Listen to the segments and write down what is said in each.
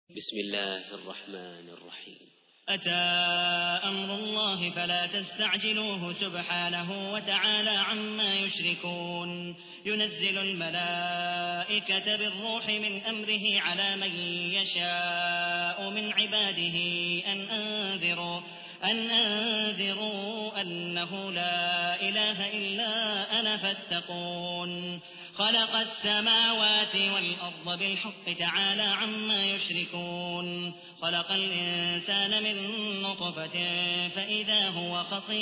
بسم الله الرحمن الرحيم. أتى أمر الله فلا تستعجلوه سبحانه وتعالى عما يشركون. ينزل الملائكة بالروح من أمره على من يشاء من عباده أن أنذروا أنه لا إله إلا أنا فاتقون. خلق السماوات والأرض بالحق تعالى عما يشركون. خلق الإنسان من نطفة فإذا هو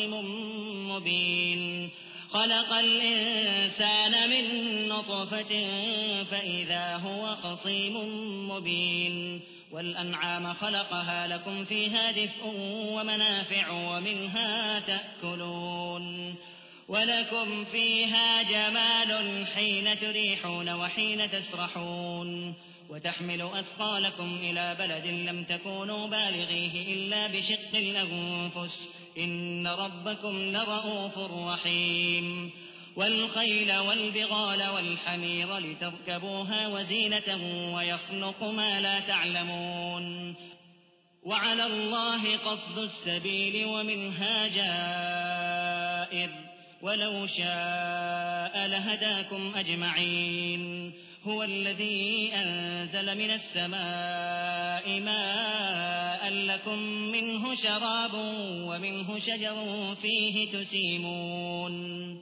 خصيم مبين. والأنعام خلقها لكم فيها دفء ومنافع ومنها تأكلون. ولكم فيها جمال حين تريحون وحين تسرحون. وتحمل أثقالكم إلى بلد لم تكونوا بالغيه إلا بشق الأنفس إن ربكم لرءوف رحيم. والخيل والبغال والحمير لتركبوها وزينة ويخلق ما لا تعلمون. وعلى الله قصد السبيل ومنها جائر ولو شاء لهداكم أجمعين. هو الذي أنزل من السماء ماء لكم منه شراب ومنه شجر فيه تسيمون.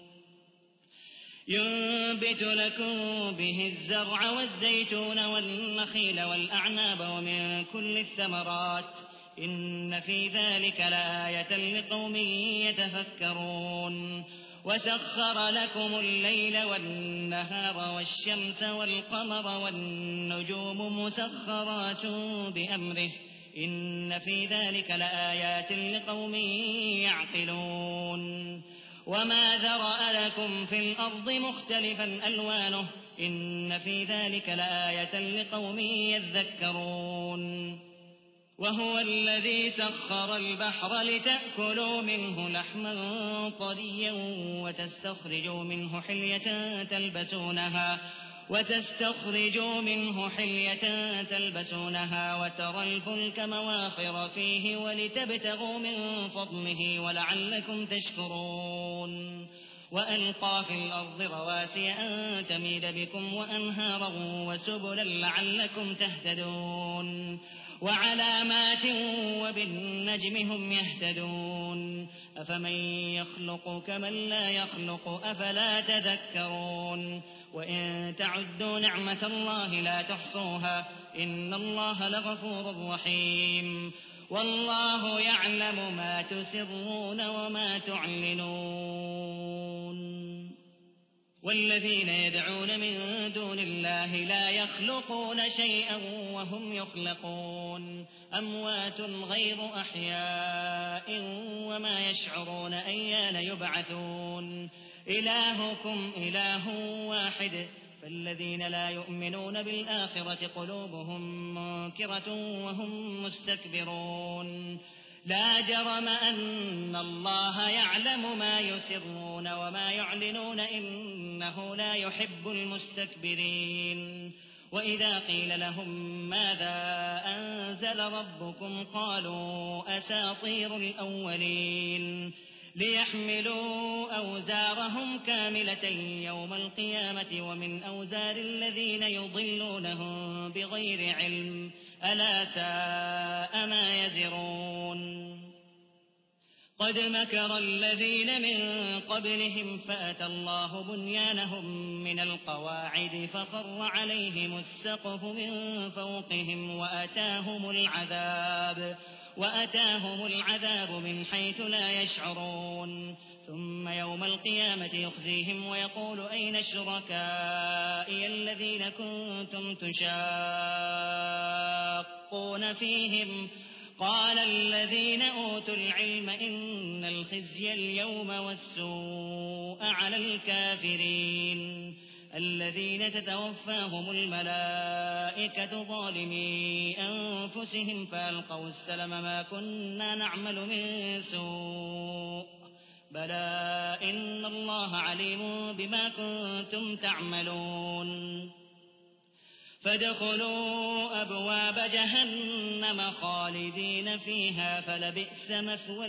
ينبت لكم به الزرع والزيتون والنخيل والأعناب ومن كل الثمرات إن في ذلك لآية لقوم يتفكرون. وسخر لكم الليل والنهار والشمس والقمر والنجوم مسخرات بأمره إن في ذلك لآيات لقوم يعقلون. وما ذرأ لكم في الأرض مختلفا ألوانه إن في ذلك لآية لقوم يذكرون. وهو الذي سخر البحر لتأكلوا منه لحما طريا وتستخرجوا منه حلية تلبسونها وترى الفلك مواخر فيه ولتبتغوا من فضله ولعلكم تشكرون. وألقى في الأرض رواسي أن تميد بكم وأنهارا وسبلا لعلكم تهتدون. وعلامات وبالنجم هم يهتدون. أفمن يخلق كمن لا يخلق أفلا تذكرون. وإن تعدوا نعمة الله لا تحصوها إن الله لغفور رحيم. والله يعلم ما تسرون وما تعلنون. والذين يدعون من دون الله لا يخلقون شيئا وهم يخلقون. أموات غير أحياء وما يشعرون أيان يبعثون. إلهكم إله واحد فالذين لا يؤمنون بالآخرة قلوبهم منكرة وهم مستكبرون. لا جرم أن الله يعلم ما يسرون وما يعلنون إنه لا يحب المستكبرين. وإذا قيل لهم ماذا أنزل ربكم قالوا أساطير الأولين. ليحملوا أوزارهم كاملة يوم القيامة ومن أوزار الذين يضلونهم بغير علم ألا ساء ما يزرون. قد مكر الذين من قبلهم فأتى الله بنيانهم من القواعد فخر عليهم السقف من فوقهم وأتاهم العذاب من حيث لا يشعرون. ثم يوم القيامة يخزيهم ويقول أين شركائي الذين كنتم تشاقون فيهم قال الذين أوتوا العلم إن الخزي اليوم والسوء على الكافرين الذين تتوفاهم الملائكة ظالمي أنفسهم فألقوا السلم ما كنا نعمل من سوء بلى إن الله عليم بما كنتم تعملون. فادخلوا أبواب جهنم خالدين فيها فلبئس مثوى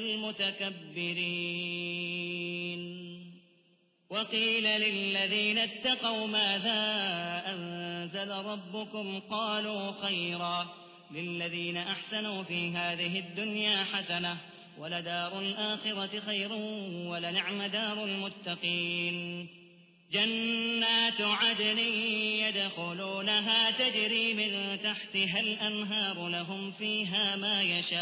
المتكبرين وقيل للذين اتقوا ماذا أنزل ربكم قالوا خيرا للذين أحسنوا في هذه الدنيا حسنة ولدار الآخرة خير ولنعم دار المتقين جنات عدن يدخلونها تجري من تحتها الأنهار لهم فيها ما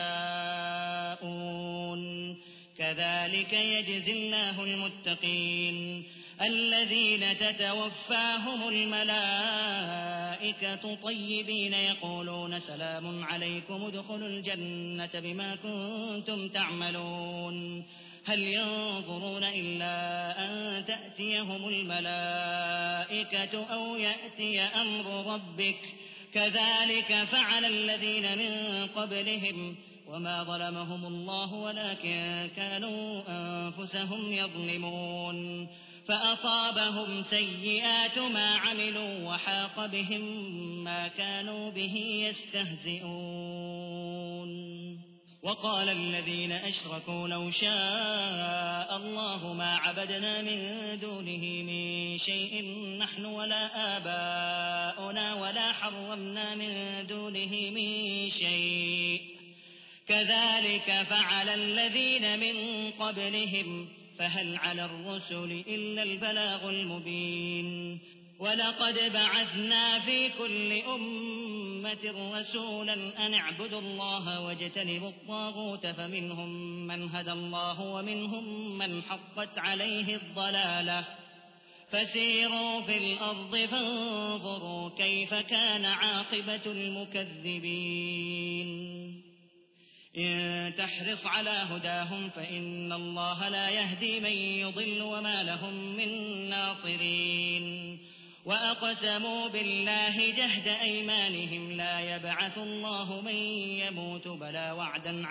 يشاءون كذلك يجزي الله المتقين الذين تتوفاهم الملائكة طيبين يقولون سلام عليكم ادخلوا الجنة بما كنتم تعملون هل ينظرون إلا أن تأتيهم الملائكة أو يأتي أمر ربك كذلك فعل الذين من قبلهم وما ظلمهم الله ولكن كانوا أنفسهم يظلمون فأصابهم سيئات ما عملوا وحاق بهم ما كانوا به يستهزئون وقال الذين أشركوا لو شاء الله ما عبدنا من دونه من شيء نحن ولا آباؤنا ولا حرمنا من دونه من شيء كذلك فعل الذين من قبلهم فهل على الرسل إلا البلاغ المبين ولقد بعثنا في كل أمة رسولا أن اعبدوا الله واجتنبوا الطاغوت فمنهم من هدى الله ومنهم من حقت عليه الضلالة فسيروا في الأرض فانظروا كيف كان عاقبة المكذبين إن تحرص على هداهم فإن الله لا يهدي من يضل وما لهم من ناصرين وأقسموا بالله جهد أيمانهم لا يبعث الله من يموت بلى وعدا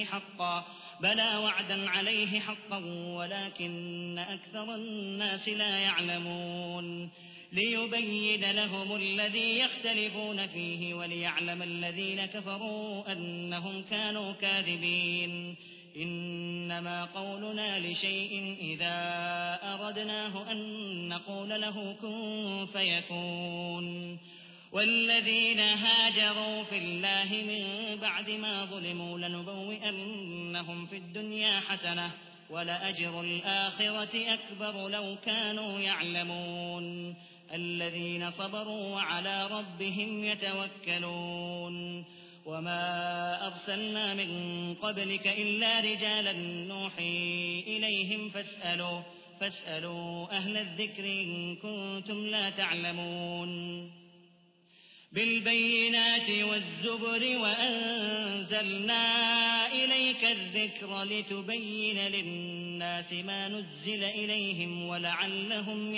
عليه حقا ولكن أكثر الناس لا يعلمون ليبين لهم الذي يختلفون فيه وليعلم الذين كفروا أنهم كانوا كاذبين إنما قولنا لشيء إذا أردناه أن نقول له كن فيكون والذين هاجروا في الله من بعد ما ظلموا لنبوئنهم في الدنيا حسنة ولأجر الآخرة أكبر لو كانوا يعلمون الذين صبروا وعلى ربهم يتوكلون وما أرسلنا من قبلك إلا رجالا نوحي إليهم فاسألوا أهل الذكر إن كنتم لا تعلمون بالبينات والزبر وأنزلنا إليك الذكر لتبين للناس ما نزل إليهم ولعلهم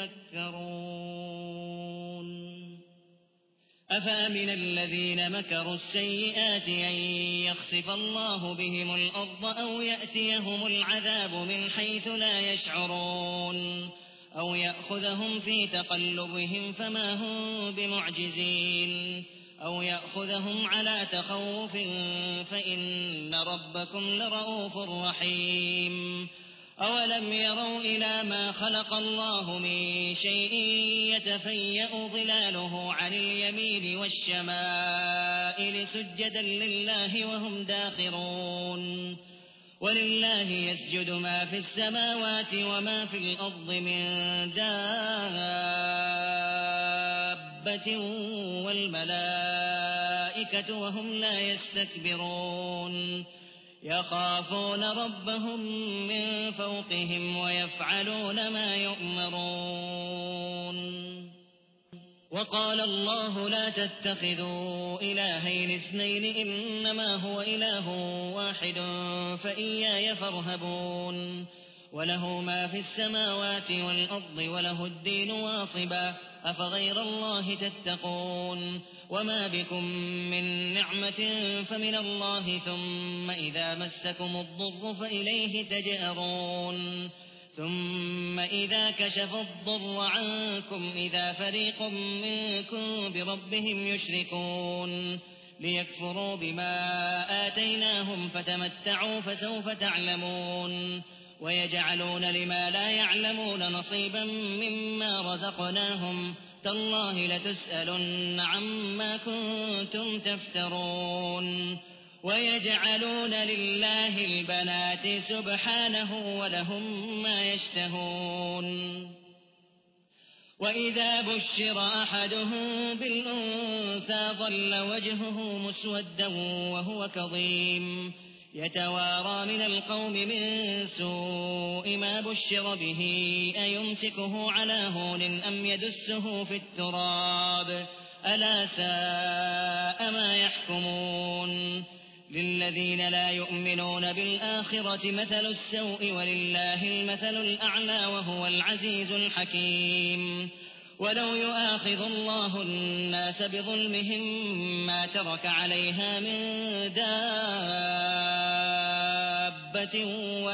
يتفكرون أفأمن الذين مكروا السيئات أن يخسف الله بهم الأرض أو يأتيهم العذاب من حيث لا يشعرون أو يأخذهم في تقلبهم فما هم بمعجزين أو يأخذهم على تخوف فإن ربكم لرؤوف رحيم أولم يروا إلى ما خلق الله من شيء يتفيأ ظلاله عن اليمين والشمائل سجدا لله وهم داخرون ولله يسجد ما في السماوات وما في الأرض من دابة والملائكة وهم لا يستكبرون يخافون ربهم من فوقهم ويفعلون ما يؤمرون وقال الله لا تتخذوا إلهين اثنين إنما هو إله واحد فإياي فارهبون وله ما في السماوات والأرض وله الدين واصبا أفغير الله تتقون وما بكم من نعمة فمن الله ثم إذا مسكم الضر فإليه تجأرون ثم إذا كشف الضر عنكم إذا فريق منكم بربهم يشركون ليكفروا بما آتيناهم فتمتعوا فسوف تعلمون ويجعلون لما لا يعلمون نصيبا مما رزقناهم تالله لتسألن عما كنتم تفترون ويجعلون لله البنات سبحانه ولهم ما يشتهون وإذا بشر أحدهم بالأنثى ظل وجهه مسودا وهو كظيم يتوارى من القوم من سوء ما بشر به أيمسكه على هون أم يدسه في التراب ألا ساء ما يحكمون للذين لا يؤمنون بالآخرة مثل السوء ولله المثل الأعلى وهو العزيز الحكيم ولو يؤاخذ الله الناس بظلمهم ما ترك عليها من دابة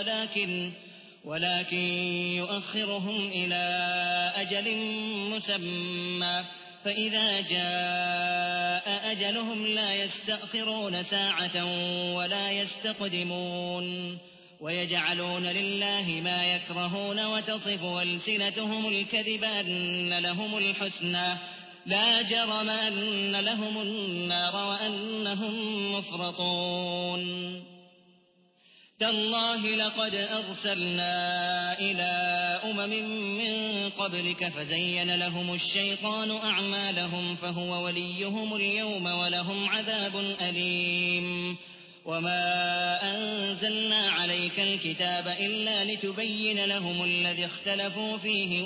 ولكن يؤخرهم إلى أجل مسمى فإذا جاء أجلهم لا يستأخرون ساعة ولا يستقدمون ويجعلون لله ما يكرهون وتصف ألسنتهم الكذب أن لهم الحسنى لا جرم أن لهم النار وأنهم مفرطون تالله لقد أرسلنا إلى من قبلك فزين لهم الشيطان أعمالهم فهو وليهم اليوم ولهم عذاب أليم وما أنزلنا عليك الكتاب إلا لتبين لهم الذي اختلفوا فيه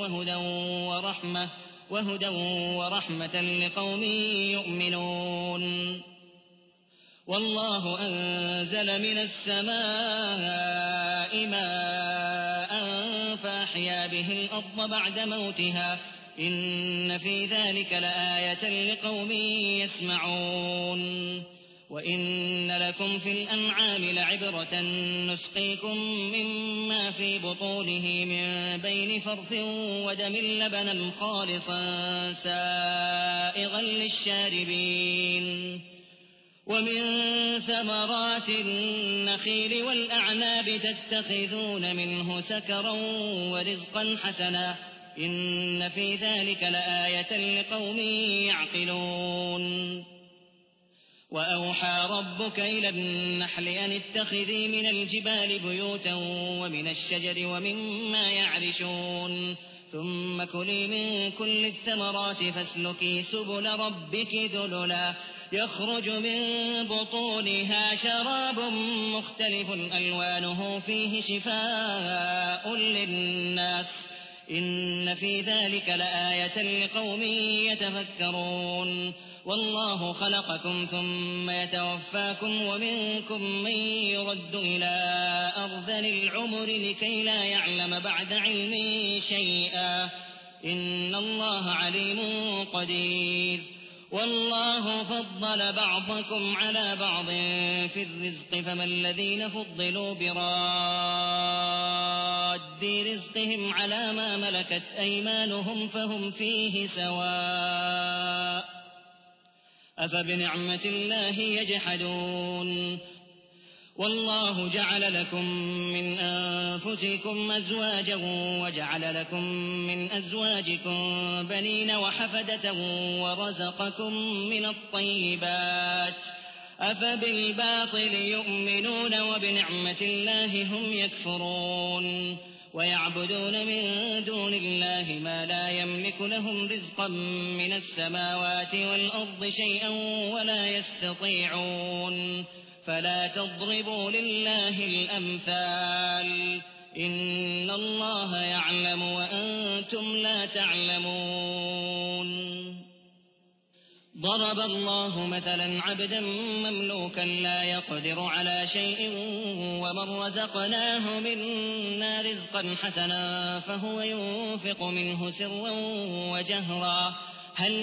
وهدى ورحمة لقوم يؤمنون والله أنزل من السماء ماء فأحيا به الأرض بعد موتها إن في ذلك لآية لقوم يسمعون وإن لكم في الأنعام لعبرة نسقيكم مما في بطونه من بين فرث ودم لبنا خالصا سائغا للشاربين ومن ثمرات النخيل والأعناب تتخذون منه سكرا ورزقا حسنا إن في ذلك لآية لقوم يعقلون وأوحى ربك إلى النحل أن اتخذي من الجبال بيوتا ومن الشجر ومما يعرشون ثم كلي من كل الثمرات فاسلكي سبل ربك ذللا يخرج من بطونها شراب مختلف ألوانه فيه شفاء للناس إن في ذلك لآية لقوم يتفكرون والله خلقكم ثم يتوفاكم ومنكم من يرد إلى أرذل العمر لكي لا يعلم بعد علم شيئا إن الله عليم قدير والله فضل بعضكم على بعض في الرزق فما الذين فضلوا براد رزقهم على ما ملكت أيمانهم فهم فيه سواء أفبنعمة الله يجحدون والله جعل لكم من أنفسكم أزواجا وجعل لكم من أزواجكم بنين وحفدة ورزقكم من الطيبات أفبالباطل يؤمنون وبنعمة الله هم يكفرون ويعبدون من دون الله ما لا يملك لهم رزقا من السماوات والأرض شيئا ولا يستطيعون فلا تضربوا لله الأمثال إن الله يعلم وأنتم لا تعلمون ضرب الله مثلا عبدا مملوكا لا يقدر على شيء ومن رزقناه منا رزقا حسنا فهو ينفق منه سرا وجهرا هل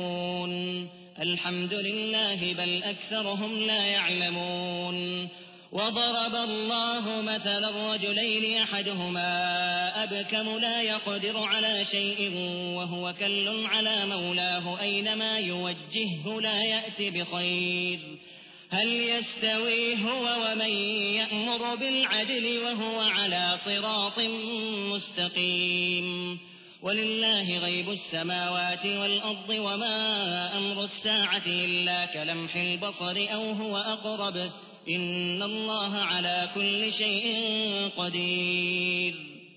يستوون الحمد لله بل أكثرهم لا يعلمون وضرب الله مثلا رجلين أحدهما أبكم لا يقدر على شيء وهو كل على مولاه أينما يوجهه لا يأت بخير هل يستوي هو ومن يأمر بالعدل وهو على صراط مستقيم ولله غيب السماوات والأرض وما أمر الساعة إلا كلمح البصر أو هو أقرب إن الله على كل شيء قدير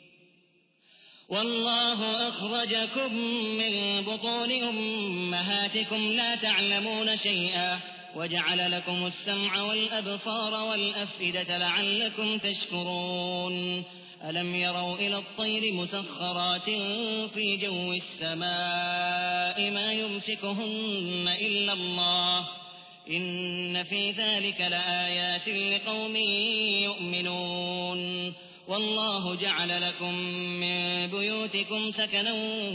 والله أخرجكم من بطون أمهاتكم لا تعلمون شيئا وجعل لكم السمع والأبصار والأفئدة لعلكم تشكرون ألم يروا إلى الطير مسخرات في جو السماء ما يمسكهن إلا الله إن في ذلك لآيات لقوم يؤمنون والله جعل لكم من بيوتكم سكنا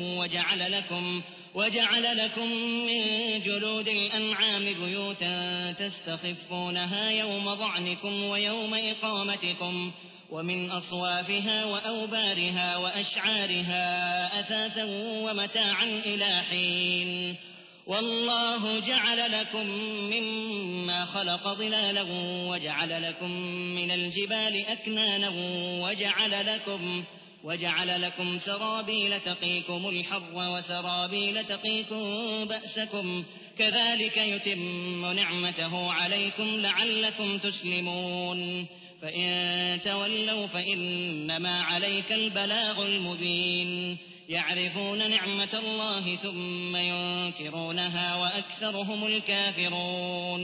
وجعل لكم من جلود الأنعام بيوتا تستخفونها يوم ضعنكم ويوم إقامتكم ومن أصوافها وأوبارها وأشعارها أثاثا ومتاعا إلى حين والله جعل لكم مما خلق ظلالا وجعل لكم من الجبال أكنانا وجعل لكم سرابيل تقيكم الحر وسرابيل تقيكم بأسكم كذلك يتم نعمته عليكم لعلكم تسلمون فإن تولوا فإنما عليك البلاغ المبين يعرفون نعمة الله ثم ينكرونها وأكثرهم الكافرون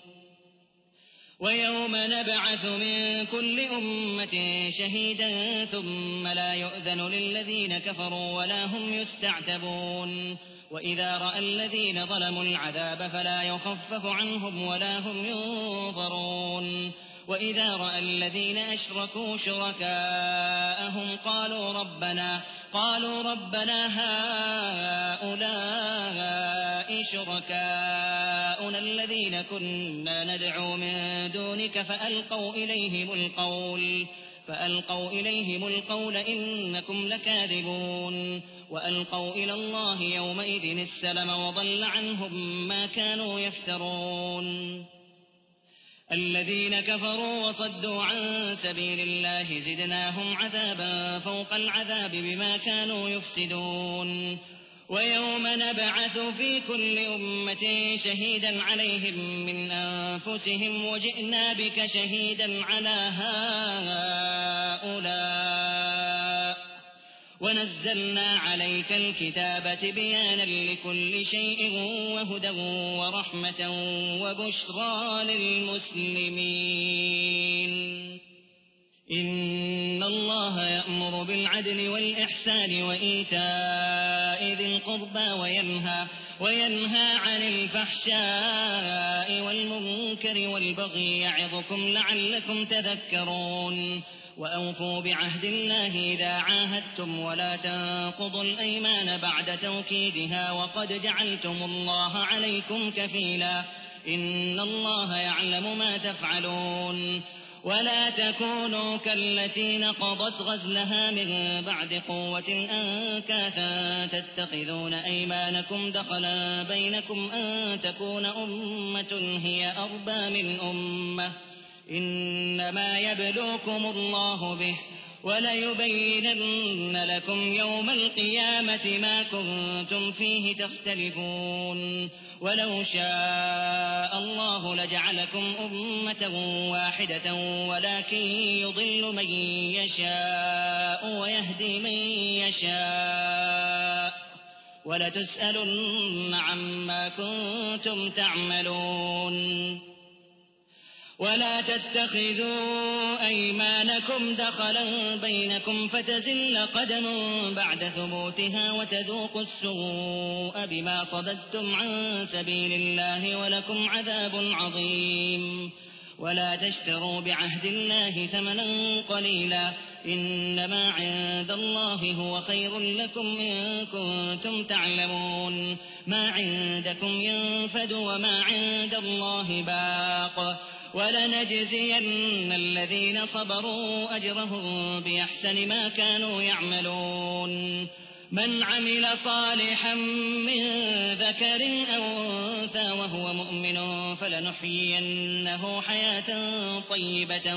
ويوم نبعث من كل أمة شهيدا ثم لا يؤذن للذين كفروا ولا هم يستعتبون وإذا رأى الذين ظلموا العذاب فلا يخفف عنهم ولا هم ينظرون وإذا رأى الذين أشركوا شركاءهم قالوا ربنا هؤلاء شركاؤنا الذين كنا ندعو من دونك فألقوا إليهم القول إنكم لكاذبون وألقوا إلى الله يومئذ السلم وضل عنهم ما كانوا يفترون الذين كفروا وصدوا عن سبيل الله زدناهم عذابا فوق العذاب بما كانوا يفسدون ويوم نبعث في كل أمة شهيدا عليهم من أنفسهم وجئنا بك شهيدا على هؤلاء ونزلنا عليك الكتاب بيانا لكل شيء وهدى ورحمة وبشرى للمسلمين إن الله يأمر بالعدل والإحسان وإيتاء ذي القربى وينهى عن الفحشاء والمنكر والبغي يعظكم لعلكم تذكرون وأوفوا بعهد الله إذا عاهدتم ولا تنقضوا الأيمان بعد توكيدها وقد جعلتم الله عليكم كفيلا إن الله يعلم ما تفعلون ولا تكونوا كالتي نقضت غزلها من بعد قوة أنكاثا تتخذون أيمانكم دخلا بينكم أن تكون أمة هي أربى من أمة إنما يبلوكم الله به وليبينن لكم يوم القيامة ما كنتم فيه تختلفون ولو شاء الله لجعلكم أمة واحدة ولكن يضل من يشاء ويهدي من يشاء ولتسألن عما كنتم تعملون ولا تتخذوا أيمانكم دخلا بينكم فتزل قدم بعد ثبوتها وتذوقوا السوء بما صددتم عن سبيل الله ولكم عذاب عظيم ولا تشتروا بعهد الله ثمنا قليلا إنما عند الله هو خير لكم إن كنتم تعلمون ما عندكم ينفد وما عند الله باق ولنجزين الذين صبروا أجرهم بأحسن ما كانوا يعملون من عمل صالحا من ذكر أو أنثى وهو مؤمن فلنحيينه حياة طيبة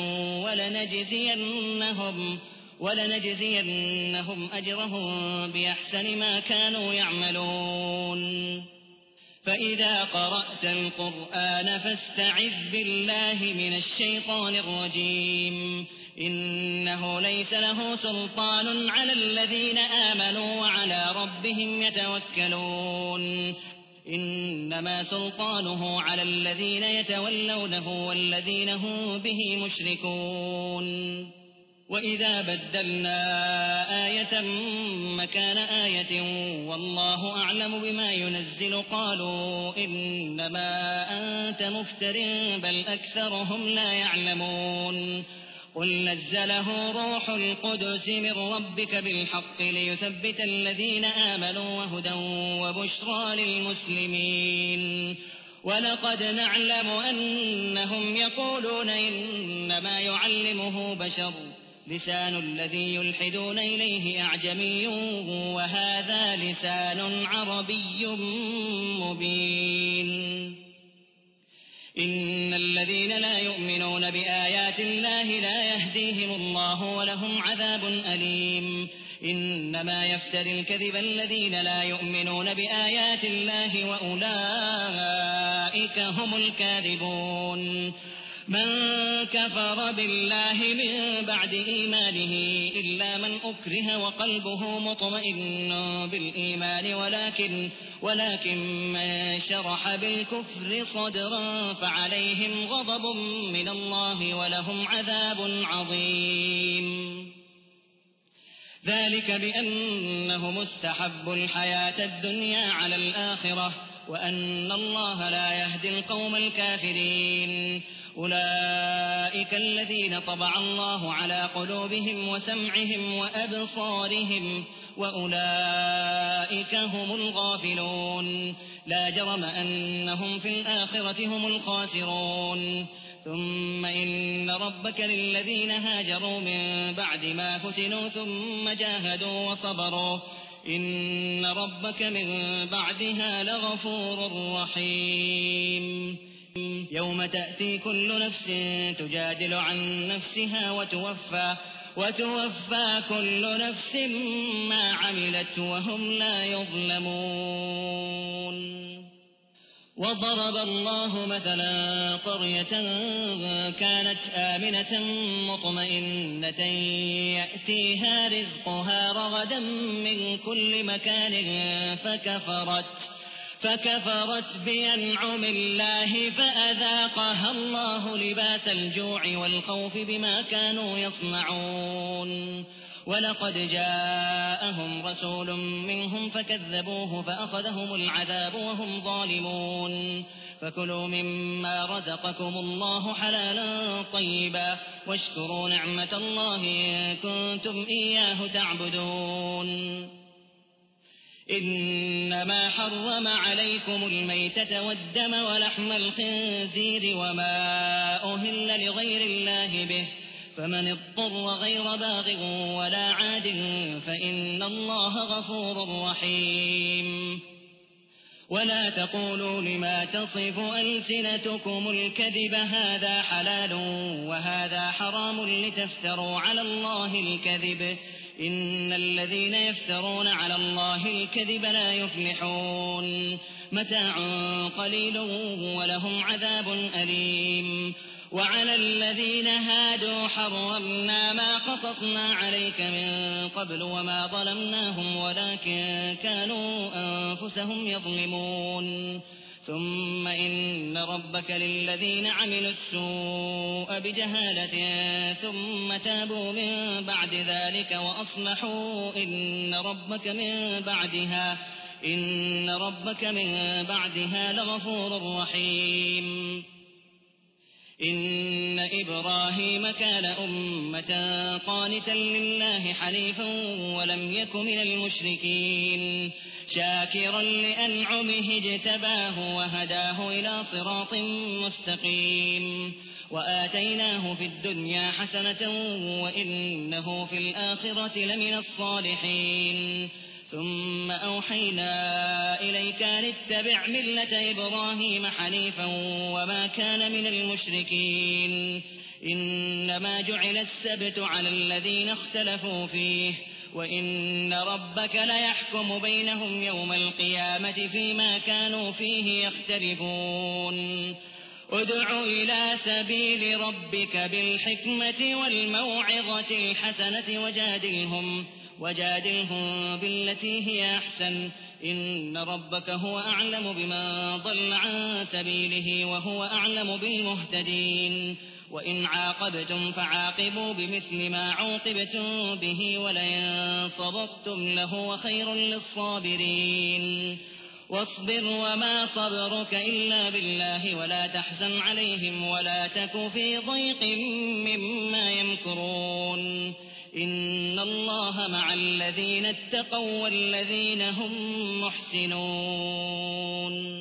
ولنجزينهم أجرهم بأحسن ما كانوا يعملون فإذا قرأت القرآن فاستعذ بالله من الشيطان الرجيم إنه ليس له سلطان على الذين آمنوا وعلى ربهم يتوكلون إنما سلطانه على الذين يتولونه والذين هم به مشركون وإذا بدلنا آية مكان آية والله أعلم بما ينزل قالوا إنما أنت مفتر بل أكثرهم لا يعلمون قل نزله روح القدس من ربك بالحق ليثبت الذين آمنوا وهدى وبشرى للمسلمين ولقد نعلم أنهم يقولون إنما يعلمه بشر لسان الذي يلحدون إليه أعجمي وهذا لسان عربي مبين إن الذين لا يؤمنون بآيات الله لا يهديهم الله ولهم عذاب أليم إنما يفتري الكذب الذين لا يؤمنون بآيات الله وأولئك هم الكاذبون من كفر بالله من بعد إيمانه إلا من أكره وقلبه مطمئن بالإيمان ولكن من شرح بالكفر صدرا فعليهم غضب من الله ولهم عذاب عظيم ذلك بأنهم استحبوا الحياة الدنيا على الآخرة وأن الله لا يهدي القوم الكافرين أولئك الذين طبع الله على قلوبهم وسمعهم وأبصارهم وأولئك هم الغافلون لا جرم أنهم في الآخرة هم الخاسرون ثم إن ربك للذين هاجروا من بعد ما فتنوا ثم جاهدوا وصبروا إن ربك من بعدها لغفور رحيم يوم تأتي كل نفس تجادل عن نفسها وتوفى كل نفس ما عملت وهم لا يظلمون وضرب الله مثلا قرية كانت آمنة مطمئنة يأتيها رزقها رغدا من كل مكان فكفرت بأنعم الله فأذاقها الله لباس الجوع والخوف بما كانوا يصنعون ولقد جاءهم رسول منهم فكذبوه فأخذهم العذاب وهم ظالمون فكلوا مما رزقكم الله حلالا طيبا واشكروا نعمة الله إن كنتم إياه تعبدون إنما حرم عليكم الميتة والدم ولحم الخنزير وما أهل لغير الله به فمن اضطر غير باغ ولا عاد فإن الله غفور رحيم ولا تقولوا لما تصف ألسنتكم الكذب هذا حلال وهذا حرام لتفتروا على الله الكذب إن الذين يفترون على الله الكذب لا يفلحون متاع قليل ولهم عذاب أليم وعلى الذين هادوا حرمنا ما قصصنا عليك من قبل وما ظلمناهم ولكن كانوا أنفسهم يظلمون ثم إن ربك للذين عملوا السوء بجهالة ثم تابوا من بعد ذلك وأصلحوا إن ربك من بعدها لغفور رحيم إن إبراهيم كان أمة قانتا لله حنيفا ولم يك من المشركين شاكرا لأنعمه اجتباه وهداه إلى صراط مستقيم وآتيناه في الدنيا حسنة وإنه في الآخرة لمن الصالحين ثم أوحينا إليك لاتبع ملة إبراهيم حنيفا وما كان من المشركين إنما جعل السبت على الذين اختلفوا فيه وإن ربك ليحكم بينهم يوم القيامة فيما كانوا فيه يختلفون ادع إلى سبيل ربك بالحكمة والموعظة الحسنة وجادلهم بالتي هي أحسن إن ربك هو أعلم بمن ضل عن سبيله وهو أعلم بالمهتدين وإن عاقبتم فعاقبوا بمثل ما عوقبتم به ولئن صبرتم لهو خير للصابرين واصبر وما صبرك إلا بالله ولا تحزن عليهم ولا تك في ضيق مما يمكرون إن الله مع الذين اتقوا والذين هم محسنون